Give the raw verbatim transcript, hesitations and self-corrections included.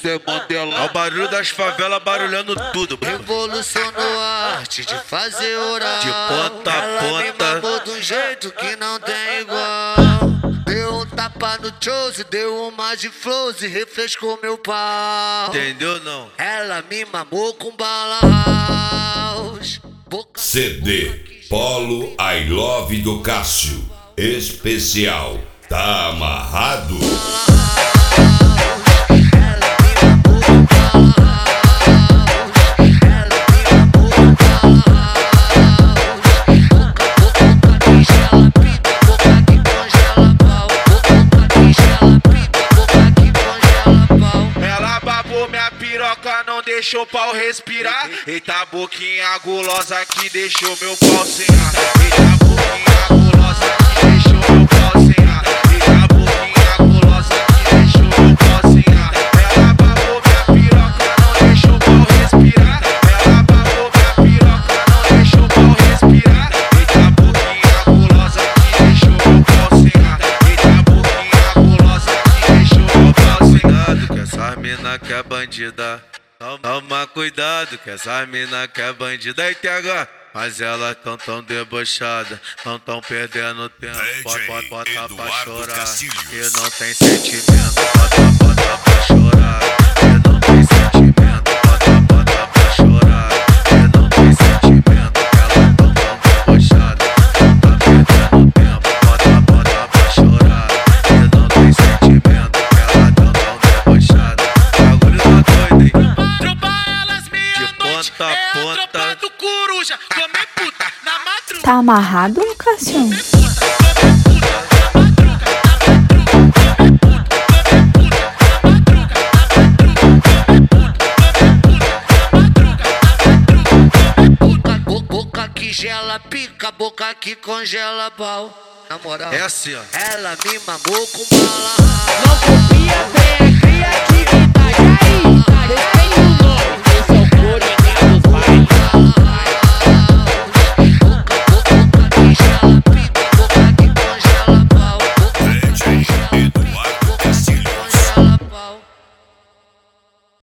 Nelson Mandela. É o barulho das favelas barulhando tudo. Revolucionou a arte de fazer oral. De ponta a Ela me ponta. mamou de um jeito que não tem igual. Deu um tapa no Chose, deu uma de flows e refrescou meu pau. Entendeu não? Ela me mamou com bala house. Boca C D Polo I Love do Cássio. Especial. Tá amarrado? Ela babou minha piroca, não deixou o pau respirar. Eita boquinha gulosa que deixou meu pau sem ar. Eita boquinha gulosa que deixou meu pau sem ar. Eita boquinha gulosa que deixou meu pau sem ar. Ela babou minha piroca, não deixou o pau respirar. Ela babou minha piroca, não deixou o pau respirar. Eita boquinha gulosa que deixou meu pau sem ar. Eita boquinha gulosa que deixou meu pau sem ar. Cuidado que essa mina que é bandida. Toma cuidado que essa mina que é bandida. Aí T H, mas elas tão tão debochadas, não tão perdendo tempo. Bota, bota, bota pra chorar, que não tem sentimento. Bota, bota pra chorar, que não tem sentimento. Bota, bota pra chorar, que não tem sentimento. Elas tão tão debochadas, não tá perdendo tempo. Bota, bota pra chorar, que não tem sentimento. Elas tão tão debochadas. Bagulho tá doido, hein? Ponta a ponta do coruja, come puta na madruga. Tá amarrado, Cássio? Boca, boca que gela, pica, boca que congela pau. Na moral, É assim, ó. ela me mamou com bala. Não copia,